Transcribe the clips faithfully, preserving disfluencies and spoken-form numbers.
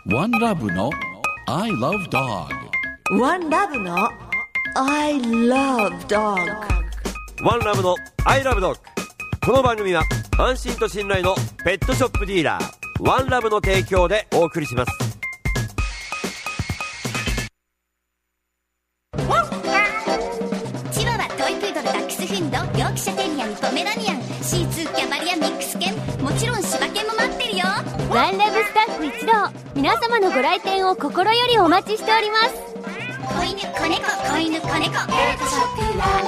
ワンラブの I love dog。 ワンラブの I love dog。 ワンラブの I love dog。 この番組は安心と信頼のペットショップディーラーワンラブの提供でお送りします。 チワワ、トイプードル、ダックスフンド、ヨークシャテリアン、ポメラニアン、シーツー、キャバリア、ミックス犬、もちろん柴犬も待ってるよ。 ワンラブスタッフ一同、皆様のご来店を心よりお待ちしております。 子犬、子猫、子犬、子猫、ペットショップワン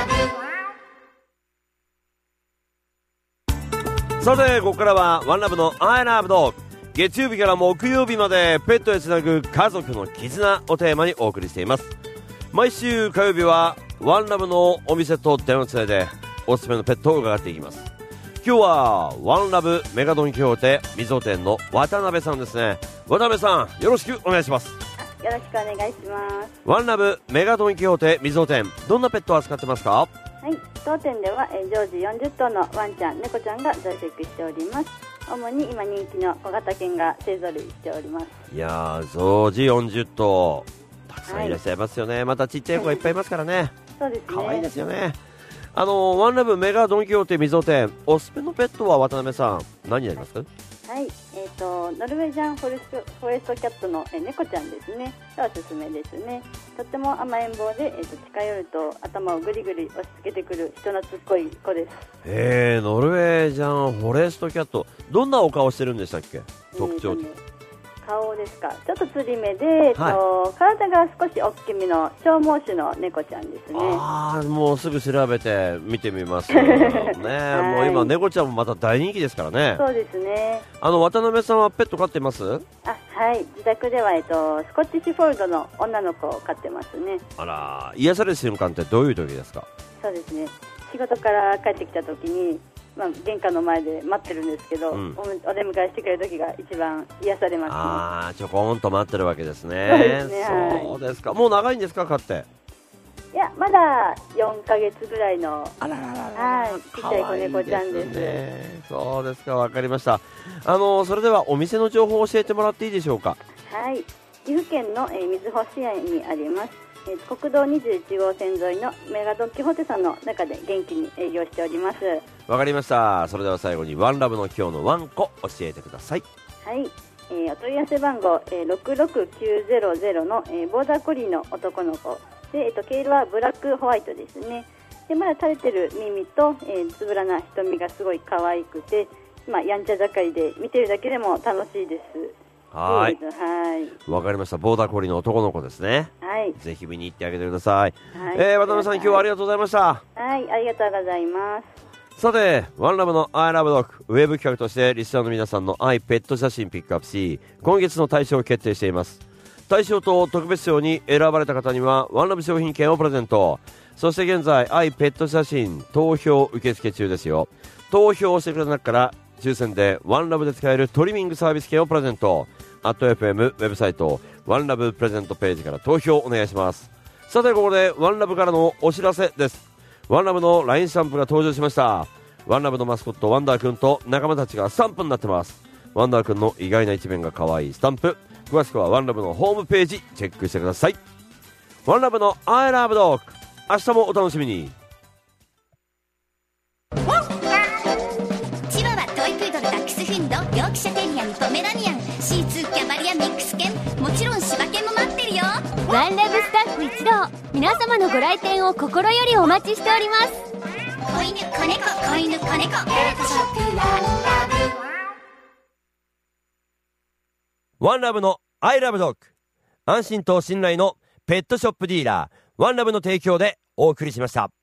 ラブ。 さてここからはワンラブの I love dog。 月曜日から木曜日までペットへつなぐ家族の絆をテーマにお送りしています。毎週火曜日はワンラブのお店と電話つないでおすすめのペットを伺っていきます。今日はワンラブメガドンキホーテみぞ店の渡辺さんですね。渡辺さん、よろしくお願いします。 よろしくお願いします。 ワンラブメガドンキホーテみぞ店、どんなペットを扱ってますか？ はい、当店ではえー常時よんじゅっとうのワンちゃん、猫ちゃんが在籍しております。主に今人気の小型犬が勢ぞろいしております。 いやー、常時よんじゅっとうたくさんいらっしゃいますよね、はい、またちっちゃい子がいっぱいいますからね。 そうですね、 可愛いですよね。あのワンラブメガドンキホーテみぞ店、おすすめのペットは渡辺さん何になりますか？ はい、えー、とノルウェージャンフォレスト、フォレストキャットのえー猫ちゃんですねがおすすめですね。とっても甘えん坊で、えー、と近寄ると頭をぐりぐり押し付けてくる人懐っこい子です。 へー、ノルウェージャンフォレストキャット、どんなお顔してるんでしたっけ？特徴的、 えーとね顔ですか、ちょっとつり目で、はい、と体が少し大きめの長毛種の猫ちゃんですね。 あー、もうすぐ調べて見てみますね、はい、もう今猫ちゃんもまた大人気ですからね。 そうですね。 あの渡辺さんはペット飼っています？ あ、はい、自宅では、えっと、スコッティッシュフォールドの女の子を飼ってますね。 あら、癒される瞬間ってどういう時ですか？ そうですね、仕事から帰ってきた時に、まあ、玄関の前で待ってるんですけど、うん、お, お出迎えしてくれる時が一番癒されますね。 あー、ちょこんと待ってるわけですね。 そうですね、 そうですか。はい、もう長いんですか、飼って？ いや、まだよんかげつぐらいの、 あらららら、 はい、ちっちゃい子猫ちゃんです。 ですね。そうですか、わかりました。あのそれではお店の情報を教えてもらっていいでしょうか？ はい、岐阜県の、えー、瑞穂市にあります、えー、国道にじゅういちごうせん沿いのメガドンキホーテさんの中で元気に営業しております。 わかりました。それでは最後にワンラブの今日のワンコ教えてください。 はい、えー、お問い合わせ番号、えー、ろくろくきゅうゼロゼロの、えー、ボーダーコリーの男の子で、えー、と毛色はブラックホワイトですね。で、まだ垂れてる耳と、えー、つぶらな瞳がすごい可愛くて、まあ、やんちゃ盛りで見てるだけでも楽しいです。 はい、 はい、 わかりました。ボーダーコリーの男の子ですね。 はい、 ぜひ見に行ってあげてください。 はい、 えー、渡辺さん、今日はありがとうございました。 はい、ありがとうございます。 さて、ワンラブの I love dog ウェブ企画としてリスナーの皆さんの愛ペット写真ピックアップし、今月の大賞を決定しています。大賞と特別賞に選ばれた方にはワンラブ商品券をプレゼント。そして現在愛ペット写真投票受付中ですよ。投票をしてくれた中から抽選でワンラブで使えるトリミングサービス券をプレゼント。アット エフエム ウェブサイトワンラブプレゼントページから投票お願いします。さて、ここでワンラブからのお知らせです。ワンラブの ライン スタンプが登場しました。ワンラブのマスコットワンダーくんと仲間たちがスタンプになってます。ワンダーくんの意外な一面が可愛いスタンプ、詳しくはワンラブのホームページチェックしてください。ワンラブの I love dog、 明日もお楽しみに。 チワワ、トイプードル、ダックスフンド、ヨークシャテリアン、ポメラニアン、シーツー、キャバリア、ミックス犬、もちろん柴犬も待ってるよ。 ワンラブスタッフ一同、皆様のご来店を心よりお待ちしております。 子犬、子猫、子犬、子猫、ペットショップワンラブ。 ワンラブの I love dog、 安心と信頼のペットショップディーラーワンラブの提供でお送りしました。